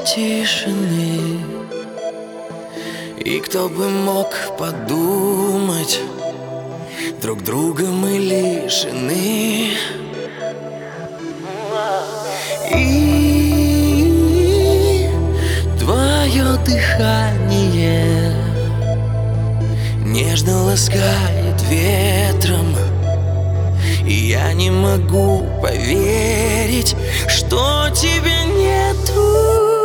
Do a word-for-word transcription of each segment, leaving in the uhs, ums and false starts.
тишины. И кто бы мог подумать, друг друга мы лишены. И твое дыхание нежно ласкает ветром, и я не могу поверить, что тебя нету.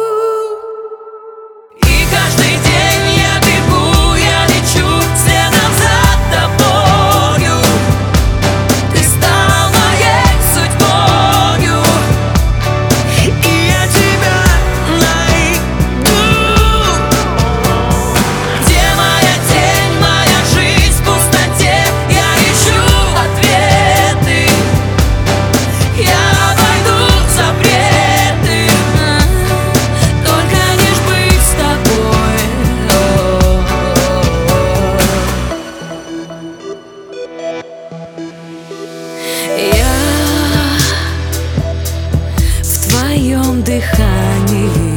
И каждый день я бегу, я лечу следом за тобою. Ты стал моей судьбою, и я тебя найду. Где моя тень, моя жизнь в пустоте? Я ищу ответы, я обойду запреты, только лишь быть с тобой. Я в твоем дыхании,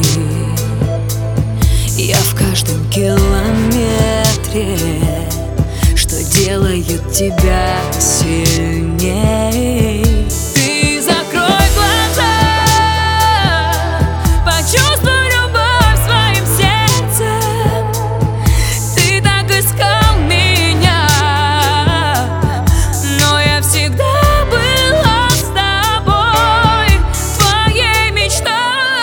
я в каждом километре, что делает тебя сильней. Ты закрой глаза, почувствуй любовь своим сердцем. Ты так искал меня, но я всегда была с тобой, твоей мечтой.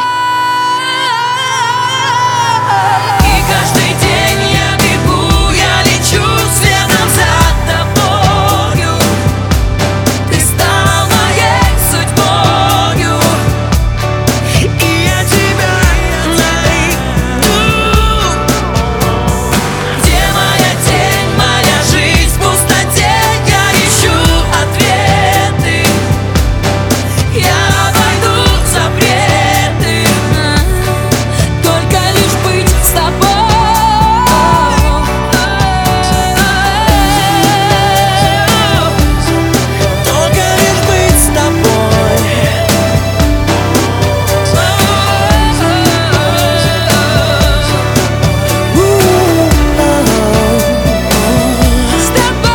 И каждый день я бегу, я лечу следом за тобою. Ты стал моей судьбою, и я тебя найду. Где моя тень, моя жизнь в пустоте? Я ищу ответы, я обойду запреты, только лишь быть с тобой. Только лишь быть с тобой. С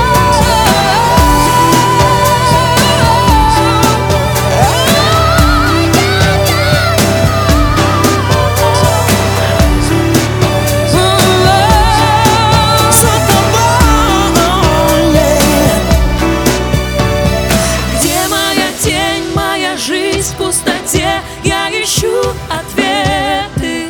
Где моя тень, моя жизнь в пустоте? Я ищу ответы,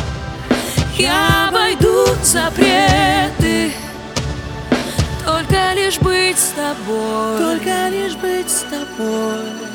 я обойду запреты, только лишь быть с тобой. Только лишь быть с тобой.